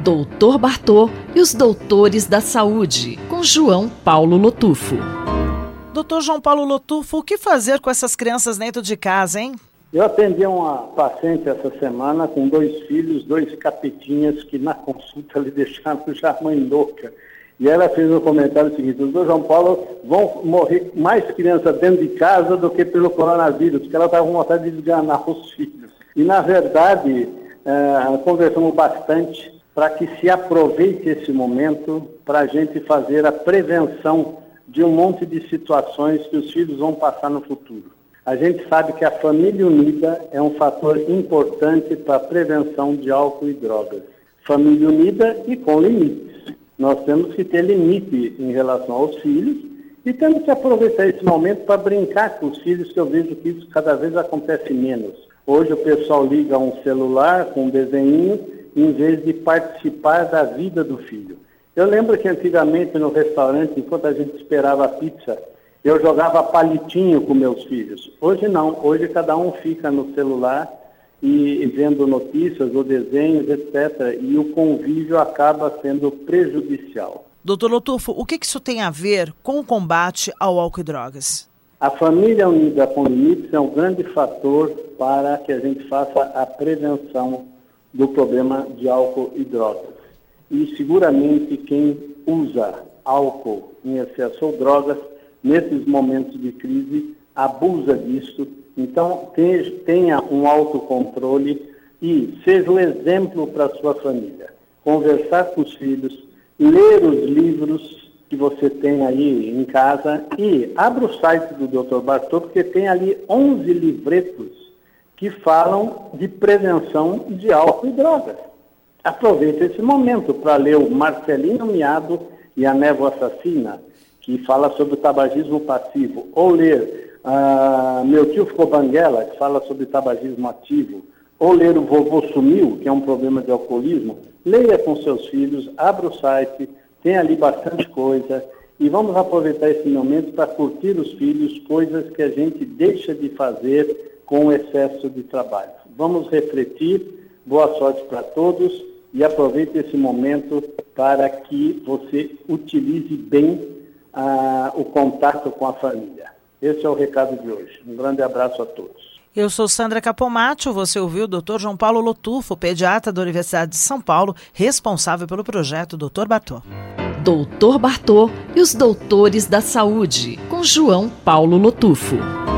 Doutor Bartô e os Doutores da Saúde, com João Paulo Lotufo. Doutor João Paulo Lotufo, o que fazer com essas crianças dentro de casa, hein? Eu atendi uma paciente essa semana com 2 filhos, 2 capetinhas que na consulta lhe deixaram já mãe louca. E ela fez um comentário seguinte: doutor João Paulo, vão morrer mais crianças dentro de casa do que pelo coronavírus, porque ela estava com vontade de desganar os filhos. E na verdade, conversamos bastante para que se aproveite esse momento para a gente fazer a prevenção de um monte de situações que os filhos vão passar no futuro. A gente sabe que a família unida é um fator importante para a prevenção de álcool e drogas. Família unida e com limites. Nós temos que ter limite em relação aos filhos e temos que aproveitar esse momento para brincar com os filhos, que eu vejo que isso cada vez acontece menos. Hoje o pessoal liga um celular com um desenho em vez de participar da vida do filho. Eu lembro que antigamente no restaurante, enquanto a gente esperava a pizza, eu jogava palitinho com meus filhos. Hoje não, hoje cada um fica no celular e vendo notícias ou desenhos, etc. E o convívio acaba sendo prejudicial. Doutor Lotufo, o que isso tem a ver com o combate ao álcool e drogas? A família unida com limites é um grande fator para que a gente faça a prevenção do problema de álcool e drogas. E seguramente quem usa álcool em excesso ou drogas, nesses momentos de crise, abusa disso. Então, tenha um autocontrole e seja um exemplo para a sua família. Conversar com os filhos, ler os livros que você tem aí em casa e abra o site do Dr. Bartô, porque tem ali 11 livretos que falam de prevenção de álcool e drogas. Aproveite esse momento para ler o Marcelinho Miado e a Névoa Assassina, que fala sobre o tabagismo passivo, ou ler Meu Tio Ficou Banguela, que fala sobre tabagismo ativo, ou ler O Vovô Sumiu, que é um problema de alcoolismo. Leia com seus filhos, abra o site, tem ali bastante coisa, e vamos aproveitar esse momento para curtir os filhos, coisas que a gente deixa de fazer com o excesso de trabalho. Vamos refletir, boa sorte para todos, e aproveite esse momento para que você utilize bem o contato com a família. Esse é o recado de hoje. Um grande abraço a todos. Eu sou Sandra Capomatto, você ouviu o Dr. João Paulo Lotufo, pediatra da Universidade de São Paulo, responsável pelo projeto Dr. Bartô. Doutor Bartô e os Doutores da Saúde, com João Paulo Lotufo.